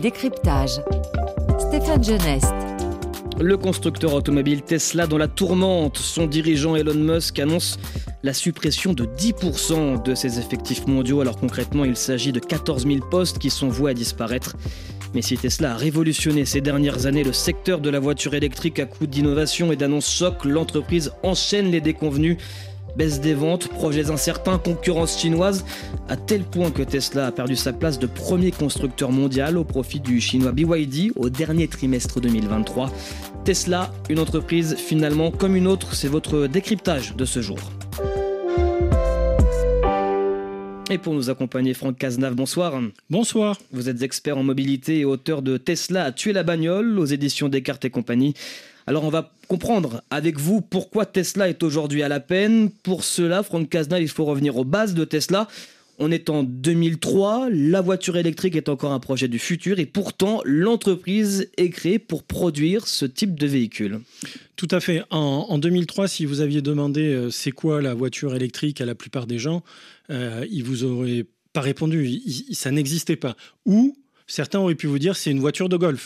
Décryptage. Stéphane Genest. Le constructeur automobile Tesla dans la tourmente. Son dirigeant Elon Musk annonce la suppression de 10% de ses effectifs mondiaux. Alors concrètement, il s'agit de 14 000 postes qui sont voués à disparaître. Mais si Tesla a révolutionné ces dernières années le secteur de la voiture électrique à coup d'innovation et d'annonces choc, l'entreprise enchaîne les déconvenus. Baisse des ventes, projets incertains, concurrence chinoise, à tel point que Tesla a perdu sa place de premier constructeur mondial au profit du chinois BYD au dernier trimestre 2023. Tesla, une entreprise finalement comme une autre, c'est votre décryptage de ce jour. Et pour nous accompagner, Franck Cazenave, bonsoir. Bonsoir. Vous êtes expert en mobilité et auteur de Tesla a tué la bagnole aux éditions Descartes et compagnie. Alors on va comprendre avec vous pourquoi Tesla est aujourd'hui à la peine. Pour cela, Franck Cazenave, il faut revenir aux bases de Tesla. On est en 2003, la voiture électrique est encore un projet du futur et pourtant l'entreprise est créée pour produire ce type de véhicule. Tout à fait. En 2003, si vous aviez demandé c'est quoi la voiture électrique à la plupart des gens, ils vous auraient pas répondu, ça n'existait pas. Ou certains auraient pu vous dire c'est une voiture de golf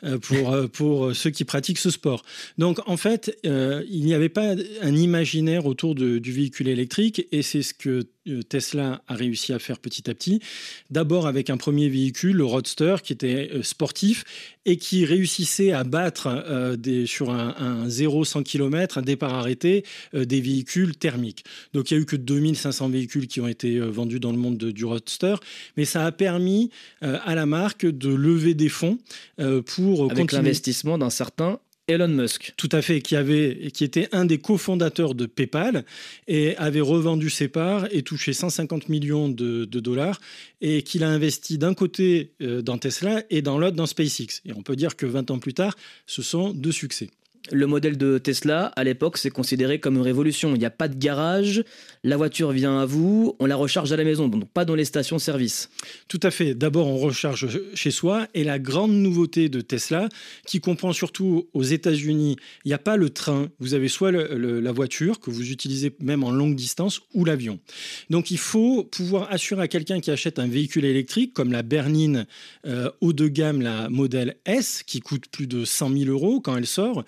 pour ceux qui pratiquent ce sport. Donc en fait, il n'y avait pas un imaginaire autour du véhicule électrique et c'est ce que Tesla a réussi à faire petit à petit. D'abord avec un premier véhicule, le Roadster, qui était sportif et qui réussissait à battre sur un 0-100 km, un départ arrêté, des véhicules thermiques. Donc il n'y a eu que 2500 véhicules qui ont été vendus dans le monde du Roadster, mais ça a permis à la marque de lever des fonds pour avec continuer. L'investissement d'un certain Elon Musk. Tout à fait, qui était un des cofondateurs de PayPal et avait revendu ses parts et touché 150 millions de dollars et qu'il a investi d'un côté dans Tesla et dans l'autre dans SpaceX. Et on peut dire que 20 ans plus tard, ce sont deux succès. Le modèle de Tesla, à l'époque, c'est considéré comme une révolution. Il n'y a pas de garage, la voiture vient à vous, on la recharge à la maison, donc pas dans les stations-service. Tout à fait. D'abord, on recharge chez soi. Et la grande nouveauté de Tesla, qui comprend surtout aux États-Unis, il n'y a pas le train. Vous avez soit la voiture, que vous utilisez même en longue distance, ou l'avion. Donc, il faut pouvoir assurer à quelqu'un qui achète un véhicule électrique, comme la berline haut de gamme, la Model S, qui coûte plus de 100 000 € quand elle sort.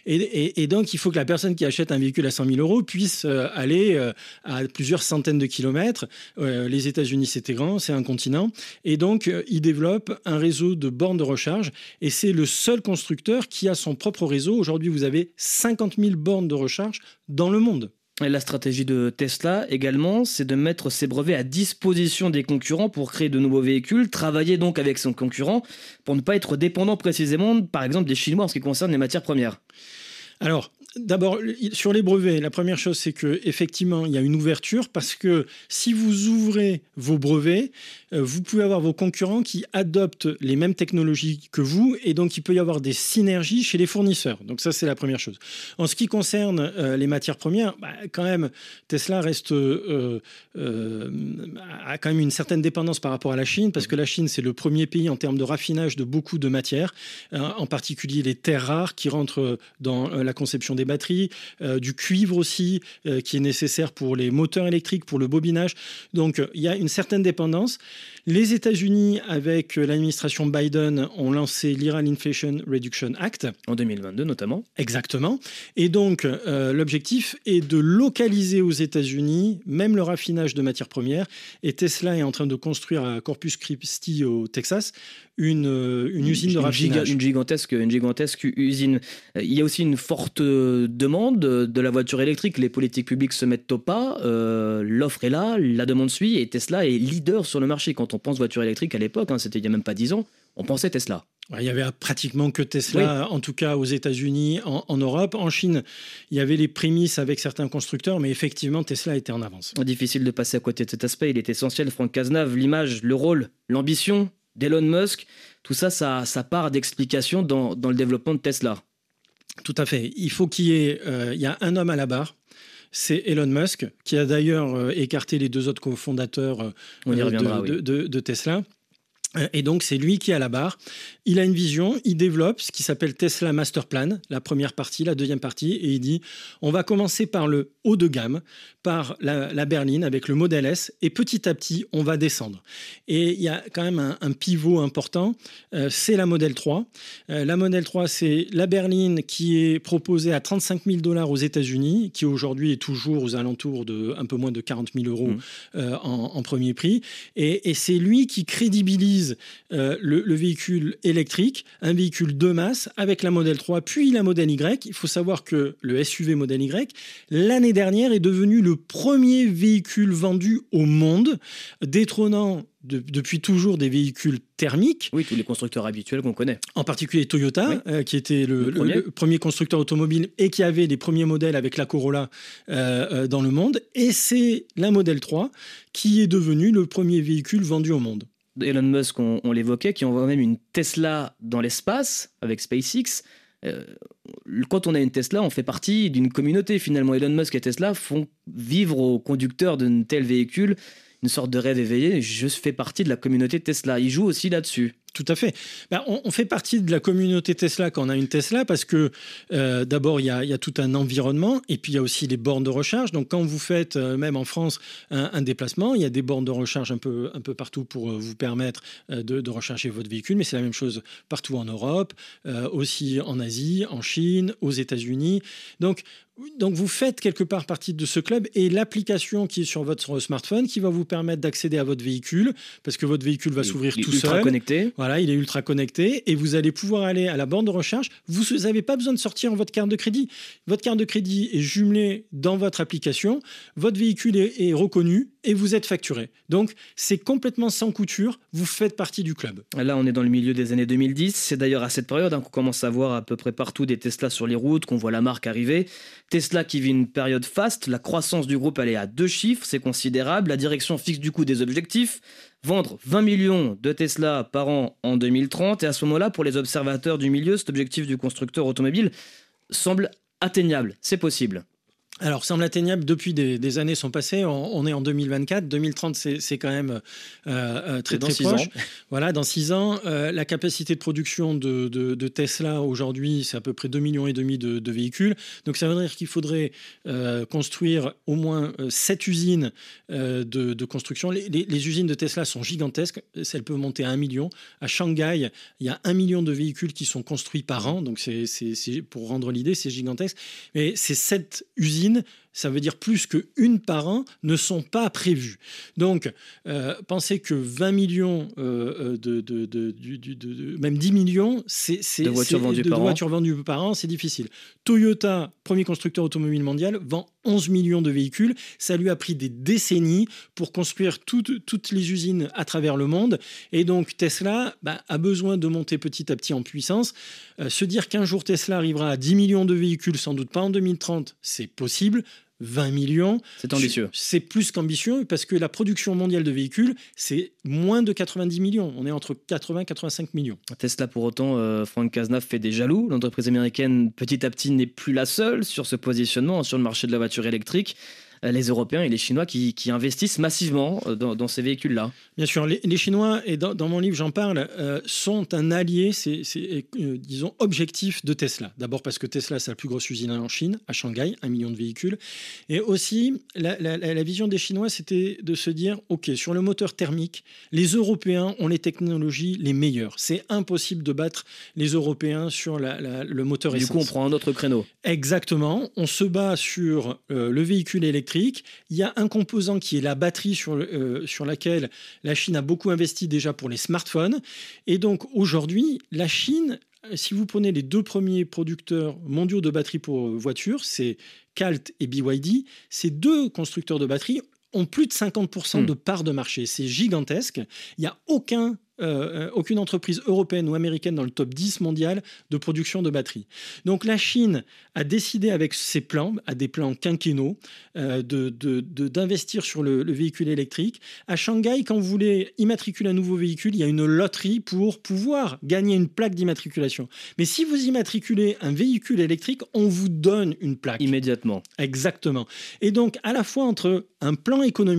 Et donc, il faut que la personne qui achète un véhicule à 100 000 € puisse aller à plusieurs centaines de kilomètres. Les États-Unis, c'était grand, c'est un continent. Et donc, ils développent un réseau de bornes de recharge. Et c'est le seul constructeur qui a son propre réseau. Aujourd'hui, vous avez 50 000 bornes de recharge dans le monde. Et la stratégie de Tesla également, c'est de mettre ses brevets à disposition des concurrents pour créer de nouveaux véhicules, travailler donc avec son concurrent pour ne pas être dépendant précisément, par exemple, des Chinois en ce qui concerne les matières premières. Alors, d'abord, sur les brevets, la première chose, c'est qu'effectivement, il y a une ouverture parce que si vous ouvrez vos brevets, vous pouvez avoir vos concurrents qui adoptent les mêmes technologies que vous et donc il peut y avoir des synergies chez les fournisseurs. Donc ça, c'est la première chose. En ce qui concerne les matières premières, quand même, Tesla reste a quand même une certaine dépendance par rapport à la Chine parce que la Chine, c'est le premier pays en termes de raffinage de beaucoup de matières, en particulier les terres rares qui rentrent dans la conception des batteries, du cuivre aussi, qui est nécessaire pour les moteurs électriques, pour le bobinage. Donc, il y a une certaine dépendance. Les États-Unis, avec l'administration Biden, ont lancé l'Iran Inflation Reduction Act. En 2022 notamment. Exactement. Et donc, l'objectif est de localiser aux États-Unis même le raffinage de matières premières. Et Tesla est en train de construire à Corpus Christi, au Texas, une usine de raffinage. Une gigantesque usine. Il y a aussi une forte demande de la voiture électrique. Les politiques publiques se mettent au pas. L'offre est là, la demande suit et Tesla est leader sur le marché. Quand on pense voiture électrique à l'époque, c'était il n'y a même pas 10 ans, on pensait Tesla. Il n'y avait pratiquement que Tesla, oui. En tout cas aux États-Unis, en Europe. En Chine, il y avait les prémices avec certains constructeurs, mais effectivement, Tesla était en avance. Difficile de passer à côté de cet aspect. Il est essentiel, Franck Cazenave, l'image, le rôle, l'ambition d'Elon Musk. Tout ça, ça part d'explications dans le développement de Tesla. Tout à fait. Il faut qu'il y ait il y a un homme à la barre. C'est Elon Musk, qui a d'ailleurs écarté les deux autres cofondateurs de Tesla. Et donc, c'est lui qui est à la barre. Il a une vision, il développe ce qui s'appelle Tesla Master Plan, la première partie, la deuxième partie, et il dit on va commencer par le haut de gamme par la berline avec le modèle S et petit à petit, on va descendre. Et il y a quand même un pivot important, c'est la modèle 3. La modèle 3, c'est la berline qui est proposée à 35 000 $ aux États-Unis, qui aujourd'hui est toujours aux alentours de un peu moins de 40 000 € en premier prix. Et c'est lui qui crédibilise le véhicule électrique, un véhicule de masse avec la modèle 3, puis la modèle Y. Il faut savoir que le SUV modèle Y, l'année dernière, est devenu le premier véhicule vendu au monde, détrônant depuis toujours des véhicules thermiques. Oui, tous les constructeurs habituels qu'on connaît. En particulier Toyota, qui était le premier constructeur automobile et qui avait les premiers modèles avec la Corolla dans le monde. Et c'est la modèle 3 qui est devenue le premier véhicule vendu au monde. Elon Musk, on l'évoquait, qui envoie même une Tesla dans l'espace avec SpaceX. Quand on a une Tesla, on fait partie d'une communauté finalement. Elon Musk et Tesla font vivre aux conducteurs d'un tel véhicule une sorte de rêve éveillé. Je fais partie de la communauté Tesla. Ils jouent aussi là-dessus. Tout à fait. On fait partie de la communauté Tesla quand on a une Tesla parce que d'abord, il y a tout un environnement et puis il y a aussi les bornes de recharge. Donc, quand vous faites, même en France, un déplacement, il y a des bornes de recharge un peu partout pour vous permettre de recharger votre véhicule. Mais c'est la même chose partout en Europe, aussi en Asie, en Chine, aux États-Unis. Donc, vous faites quelque part partie de ce club et l'application qui est sur votre smartphone qui va vous permettre d'accéder à votre véhicule parce que votre véhicule va s'ouvrir tout seul. Connecté. Voilà, il est ultra connecté et vous allez pouvoir aller à la borne de recharge. Vous n'avez pas besoin de sortir votre carte de crédit. Votre carte de crédit est jumelée dans votre application. Votre véhicule est reconnu et vous êtes facturé. Donc, c'est complètement sans couture. Vous faites partie du club. Là, on est dans le milieu des années 2010. C'est d'ailleurs à cette période qu'on commence à voir à peu près partout des Tesla sur les routes, qu'on voit la marque arriver. Tesla qui vit une période faste. La croissance du groupe, elle est à 2 chiffres. C'est considérable. La direction fixe du coup des objectifs. Vendre 20 millions de Tesla par an en 2030. Et à ce moment-là, pour les observateurs du milieu, cet objectif du constructeur automobile semble atteignable. C'est possible. Alors, semble atteignable depuis des années sont passées. On est en 2024. 2030, c'est quand même très proche. Voilà, dans 6 ans, la capacité de production de Tesla aujourd'hui, c'est à peu près 2,5 millions de véhicules. Donc, ça veut dire qu'il faudrait construire au moins 7 usines de construction. Les usines de Tesla sont gigantesques. Elles peuvent monter à 1 million. À Shanghai, il y a 1 million de véhicules qui sont construits par an. Donc, c'est pour rendre l'idée, c'est gigantesque. Mais ces 7 usines, ça veut dire plus qu'une par an, ne sont pas prévues. Donc, pensez que 20 millions, même 10 millions, de voitures vendues par an, c'est difficile. Toyota, premier constructeur automobile mondial, vend 11 millions de véhicules. Ça lui a pris des décennies pour construire toutes les usines à travers le monde. Et donc, Tesla a besoin de monter petit à petit en puissance. Se dire qu'un jour, Tesla arrivera à 10 millions de véhicules, sans doute pas en 2030, c'est possible. 20 millions. C'est ambitieux. C'est plus qu'ambitieux parce que la production mondiale de véhicules, c'est moins de 90 millions. On est entre 80 et 85 millions. Tesla, pour autant, Frank Cazenave fait des jaloux. L'entreprise américaine, petit à petit, n'est plus la seule sur ce positionnement sur le marché de la voiture électrique. Les Européens et les Chinois qui investissent massivement dans ces véhicules-là. Bien sûr, les Chinois, et dans mon livre j'en parle, sont un allié, disons, objectif de Tesla. D'abord parce que Tesla, c'est la plus grosse usine en Chine, à Shanghai, 1 million de véhicules. Et aussi, la vision des Chinois, c'était de se dire, OK, sur le moteur thermique, les Européens ont les technologies les meilleures. C'est impossible de battre les Européens sur le moteur essence. Du coup, on prend un autre créneau. Exactement. On se bat sur le véhicule électrique. Il y a un composant qui est la batterie sur laquelle la Chine a beaucoup investi déjà pour les smartphones. Et donc aujourd'hui, la Chine, si vous prenez les 2 premiers producteurs mondiaux de batteries pour voitures, c'est Calt et BYD, ces 2 constructeurs de batteries ont plus de 50% de part de marché. C'est gigantesque. Il n'y a aucune entreprise européenne ou américaine dans le top 10 mondial de production de batteries. Donc la Chine a décidé avec ses plans, à des plans quinquennaux, d'investir sur le véhicule électrique. À Shanghai, quand vous voulez immatriculer un nouveau véhicule, il y a une loterie pour pouvoir gagner une plaque d'immatriculation. Mais si vous immatriculez un véhicule électrique, on vous donne une plaque. Immédiatement. Exactement. Et donc, à la fois entre un plan économique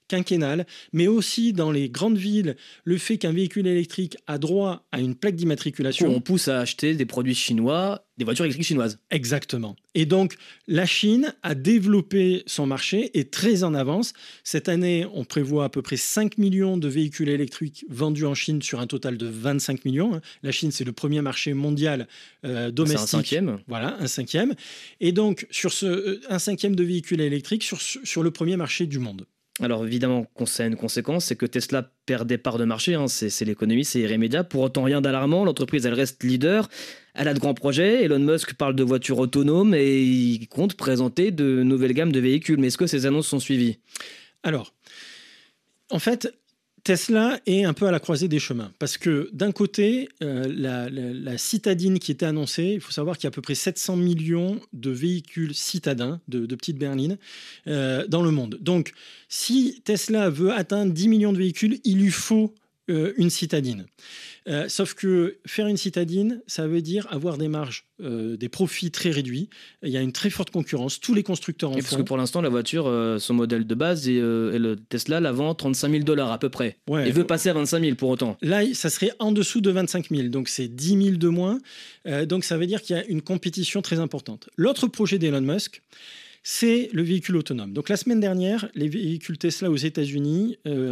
quinquennale, mais aussi dans les grandes villes, le fait qu'un véhicule électrique a droit à une plaque d'immatriculation. On pousse à acheter des produits chinois, des voitures électriques chinoises. Exactement. Et donc, la Chine a développé son marché, est très en avance. Cette année, on prévoit à peu près 5 millions de véhicules électriques vendus en Chine sur un total de 25 millions. La Chine, c'est le premier marché mondial domestique. C'est un cinquième. Voilà, un cinquième. Et donc, sur un cinquième de véhicules électriques sur le premier marché du monde. Alors évidemment, ça a une conséquence, c'est que Tesla perd des parts de marché, hein, c'est l'économie, c'est irrémédiable. Pour autant, rien d'alarmant, l'entreprise, elle reste leader, elle a de grands projets. Elon Musk parle de voitures autonomes et il compte présenter de nouvelles gammes de véhicules. Mais est-ce que ces annonces sont suivies ? Alors, en fait, Tesla est un peu à la croisée des chemins parce que d'un côté, la citadine qui était annoncée, il faut savoir qu'il y a à peu près 700 millions de véhicules citadins, de petites berlines, dans le monde. Donc, si Tesla veut atteindre 10 millions de véhicules, il lui faut une citadine. Sauf que faire une citadine, ça veut dire avoir des marges, des profits très réduits. Il y a une très forte concurrence. Tous les constructeurs en font. Parce que pour l'instant, la voiture, son modèle de base, et le Tesla la vend 35 000 $ à peu près. Ouais. Et veut passer à 25 000 pour autant. Là, ça serait en dessous de 25 000. Donc, c'est 10 000 de moins. Donc, ça veut dire qu'il y a une compétition très importante. L'autre projet d'Elon Musk, c'est le véhicule autonome. Donc la semaine dernière, les véhicules Tesla aux États-Unis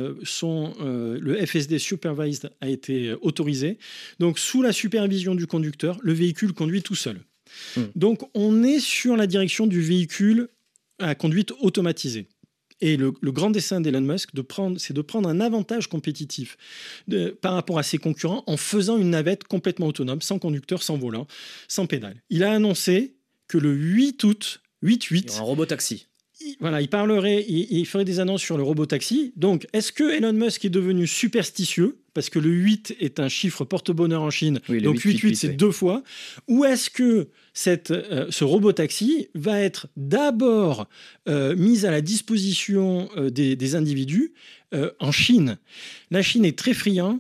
le FSD Supervised a été autorisé. Donc sous la supervision du conducteur, le véhicule conduit tout seul. Donc on est sur la direction du véhicule à conduite automatisée. Et le grand dessein d'Elon Musk, c'est de prendre un avantage compétitif par rapport à ses concurrents en faisant une navette complètement autonome, sans conducteur, sans volant, sans pédale. Il a annoncé que le 8 août, un robot-taxi. Il parlerait, il ferait des annonces sur le robot-taxi. Donc, est-ce que Elon Musk est devenu superstitieux parce que le 8 est un chiffre porte-bonheur en Chine, oui, donc 8, c'est 2 fois. Ou est-ce que ce robot-taxi va être d'abord mis à la disposition des individus en Chine ? La Chine est très friande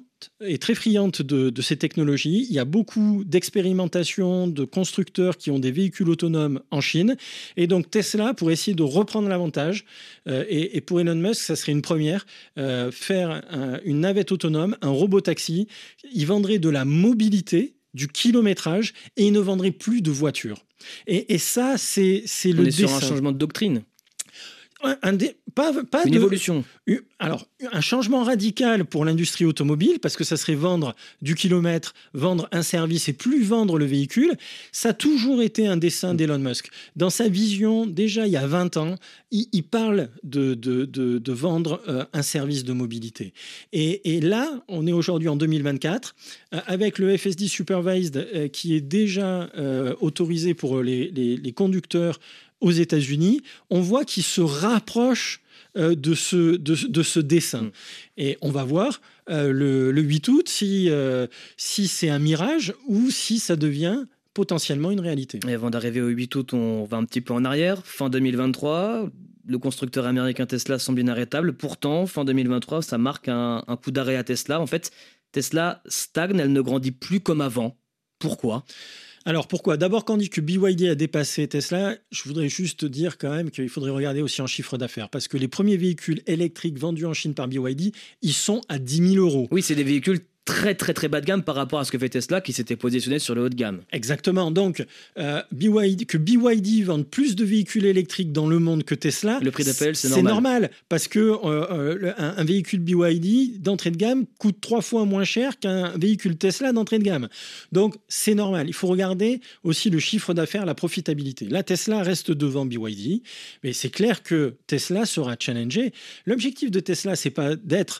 de ces technologies. Il y a beaucoup d'expérimentations, de constructeurs qui ont des véhicules autonomes en Chine. Et donc Tesla, pour essayer de reprendre l'avantage, et pour Elon Musk, ça serait une première, faire une navette autonome, un robot-taxi. Il vendrait de la mobilité, du kilométrage, et il ne vendrait plus de voitures. Et ça, c'est le dessin. On est sur un changement de doctrine. Une évolution. Alors, un changement radical pour l'industrie automobile, parce que ça serait vendre du kilomètre, vendre un service et plus vendre le véhicule. Ça a toujours été un dessein d'Elon Musk. Dans sa vision, déjà il y a 20 ans, il parle de vendre un service de mobilité. Et là, on est aujourd'hui en 2024, avec le FSD Supervised qui est déjà autorisé pour les conducteurs aux États-Unis, on voit qu'il se rapproche de ce dessin. Et on va voir le 8 août si c'est un mirage ou si ça devient potentiellement une réalité. Et avant d'arriver au 8 août, on va un petit peu en arrière. Fin 2023, le constructeur américain Tesla semble inarrêtable. Pourtant, fin 2023, ça marque un coup d'arrêt à Tesla. En fait, Tesla stagne, elle ne grandit plus comme avant. Pourquoi ? Alors pourquoi ? D'abord, quand on dit que BYD a dépassé Tesla, je voudrais juste dire quand même qu'il faudrait regarder aussi en chiffre d'affaires. Parce que les premiers véhicules électriques vendus en Chine par BYD, ils sont à 10 000 €. Oui, c'est des véhicules très très très bas de gamme par rapport à ce que fait Tesla qui s'était positionné sur le haut de gamme. Exactement. Donc, BYD vende plus de véhicules électriques dans le monde que Tesla. Le prix d'appel, c'est normal. C'est normal parce que un véhicule BYD d'entrée de gamme coûte 3 fois moins cher qu'un véhicule Tesla d'entrée de gamme. Donc, c'est normal. Il faut regarder aussi le chiffre d'affaires, la profitabilité. Là, Tesla reste devant BYD, mais c'est clair que Tesla sera challengé. L'objectif de Tesla, c'est pas d'être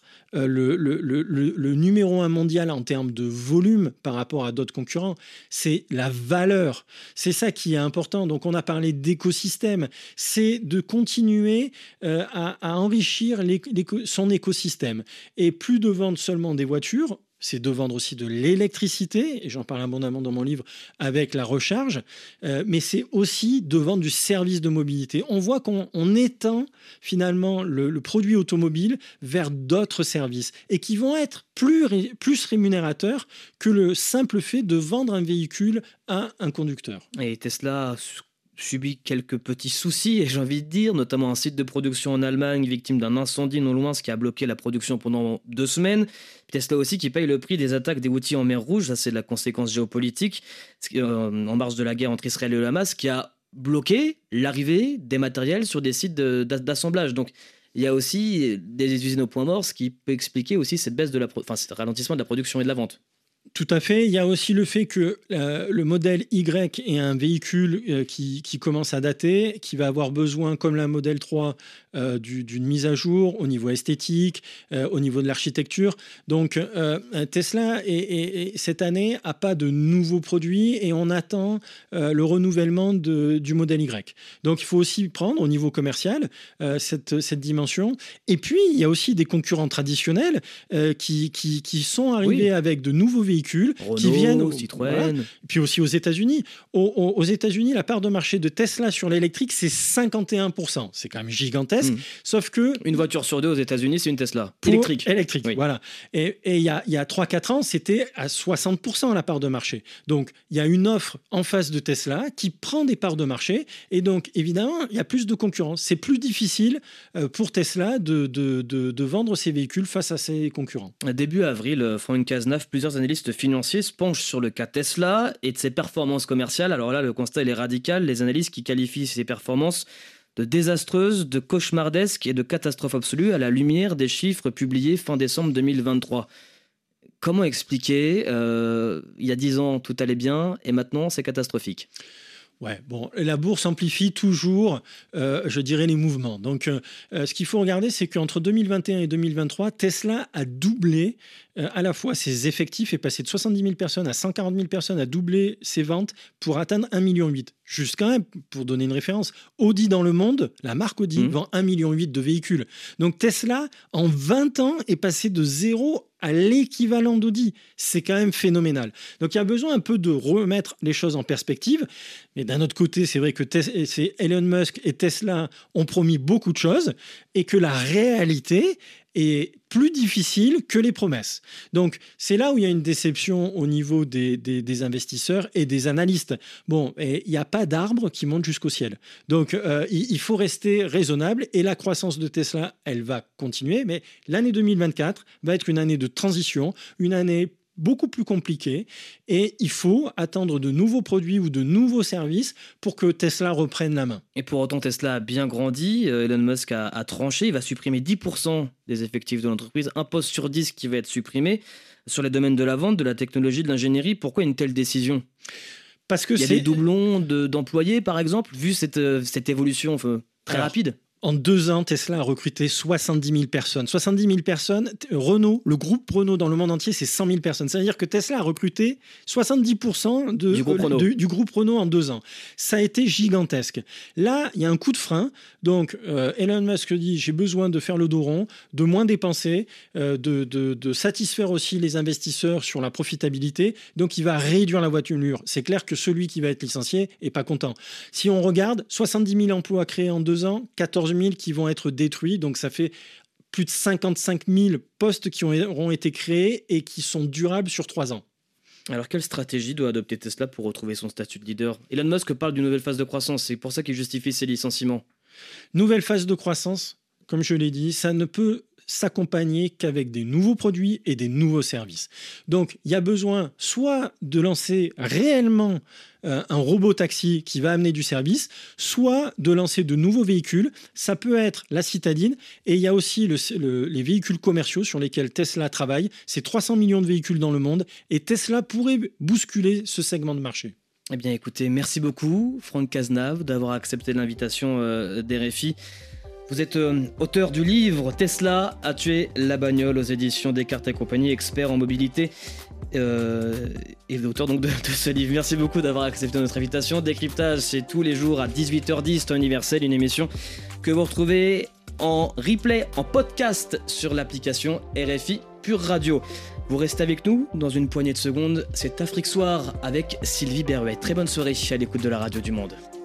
le numéro 1 mondial en termes de volume par rapport à d'autres concurrents, c'est la valeur. C'est ça qui est important. Donc on a parlé d'écosystème, c'est de continuer à enrichir son écosystème et plus de vendre seulement des voitures. C'est de vendre aussi de l'électricité, et j'en parle abondamment dans mon livre, avec la recharge, mais c'est aussi de vendre du service de mobilité. On voit qu'on étend finalement le produit automobile vers d'autres services, et qui vont être plus rémunérateurs que le simple fait de vendre un véhicule à un conducteur. Et Tesla subi quelques petits soucis, et j'ai envie de dire, notamment un site de production en Allemagne victime d'un incendie non loin, ce qui a bloqué la production pendant 2 semaines. Tesla aussi qui paye le prix des attaques des Houthis en mer Rouge, ça c'est la conséquence géopolitique, en marge de la guerre entre Israël et le Hamas, qui a bloqué l'arrivée des matériels sur des sites d'assemblage. Donc il y a aussi des usines au point mort, ce qui peut expliquer aussi cette baisse ce ralentissement de la production et de la vente. Tout à fait. Il y a aussi le fait que le modèle Y est un véhicule qui commence à dater, qui va avoir besoin, comme la modèle 3, d'une mise à jour au niveau esthétique, au niveau de l'architecture. Donc Tesla, cette année, n'a pas de nouveaux produits et on attend le renouvellement du modèle Y. Donc il faut aussi prendre au niveau commercial cette dimension. Et puis, il y a aussi des concurrents traditionnels qui sont arrivés avec de nouveaux véhicules Renault, qui viennent Citroën. Voilà. Et puis aussi aux États-Unis. Aux États-Unis, la part de marché de Tesla sur l'électrique, c'est 51%. C'est quand même gigantesque. Sauf que une voiture sur 2 aux États-Unis, c'est une Tesla électrique, oui. Voilà. Et il y a 3-4 ans, c'était à 60% la part de marché. Donc il y a une offre en face de Tesla qui prend des parts de marché. Et donc évidemment, il y a plus de concurrence. C'est plus difficile pour Tesla de vendre ses véhicules face à ses concurrents. Début avril, Franck Cazenave, plusieurs analystes financiers se penchent sur le cas Tesla et de ses performances commerciales. Alors là, le constat il est radical. Les analystes qui qualifient ces performances de désastreuses, de cauchemardesques et de catastrophes absolues à la lumière des chiffres publiés fin décembre 2023. Comment expliquer il y a 10 ans, tout allait bien et maintenant, c'est catastrophique? Ouais, bon, la bourse amplifie toujours, je dirais, les mouvements. Donc, ce qu'il faut regarder, c'est qu'entre 2021 et 2023, Tesla a doublé à la fois ses effectifs, est passé de 70 000 personnes à 140 000 personnes, a doublé ses ventes pour atteindre 1,8 million. Juste quand même, pour donner une référence, Audi dans le monde, la marque Audi, vend 1,8 million de véhicules. Donc Tesla, en 20 ans, est passé de 0 à l'équivalent d'Audi. C'est quand même phénoménal. Donc il y a besoin un peu de remettre les choses en perspective. Mais d'un autre côté, c'est vrai que c'est Elon Musk et Tesla ont promis beaucoup de choses et que la réalité est plus difficile que les promesses. Donc, c'est là où il y a une déception au niveau des investisseurs et des analystes. Bon, il n'y a pas d'arbre qui monte jusqu'au ciel. Donc, il faut rester raisonnable et la croissance de Tesla, elle va continuer. Mais l'année 2024 va être une année de transition, une année beaucoup plus compliqué et il faut attendre de nouveaux produits ou de nouveaux services pour que Tesla reprenne la main. Et pour autant, Tesla a bien grandi. Elon Musk a tranché. Il va supprimer 10% des effectifs de l'entreprise. Un poste sur 10 qui va être supprimé sur les domaines de la vente, de la technologie, de l'ingénierie. Pourquoi une telle décision ? Parce que il y a des doublons d'employés, par exemple, vu cette évolution très rapide. En 2 ans, Tesla a recruté 70 000 personnes. 70 000 personnes, Renault, le groupe Renault dans le monde entier, c'est 100 000 personnes. C'est-à-dire que Tesla a recruté 70% du groupe Renault en 2 ans. Ça a été gigantesque. Là, il y a un coup de frein. Donc, Elon Musk dit, j'ai besoin de faire le dos rond, de moins dépenser, de satisfaire aussi les investisseurs sur la profitabilité. Donc, il va réduire la voiture. C'est clair que celui qui va être licencié n'est pas content. Si on regarde, 70 000 emplois créés en 2 ans, 14 000 qui vont être détruits, donc ça fait plus de 55 000 postes qui auront été créés et qui sont durables sur 3 ans. Alors quelle stratégie doit adopter Tesla pour retrouver son statut de leader ? Elon Musk parle d'une nouvelle phase de croissance, c'est pour ça qu'il justifie ses licenciements. Nouvelle phase de croissance, comme je l'ai dit, ça ne peut s'accompagner qu'avec des nouveaux produits et des nouveaux services. Donc, il y a besoin soit de lancer réellement un robot taxi qui va amener du service, soit de lancer de nouveaux véhicules. Ça peut être la citadine et il y a aussi les véhicules commerciaux sur lesquels Tesla travaille. C'est 300 millions de véhicules dans le monde et Tesla pourrait bousculer ce segment de marché. Eh bien, écoutez, merci beaucoup, Franck Cazenave, d'avoir accepté l'invitation d'RFI. Vous êtes auteur du livre « Tesla a tué la bagnole » aux éditions Descartes et compagnie, expert en mobilité et auteur donc de ce livre. Merci beaucoup d'avoir accepté notre invitation. Décryptage, c'est tous les jours à 18h10, temps universel, une émission que vous retrouvez en replay, en podcast sur l'application RFI Pure Radio. Vous restez avec nous dans une poignée de secondes. C'est Afrique Soir avec Sylvie Berruet. Très bonne soirée à l'écoute de la radio du Monde.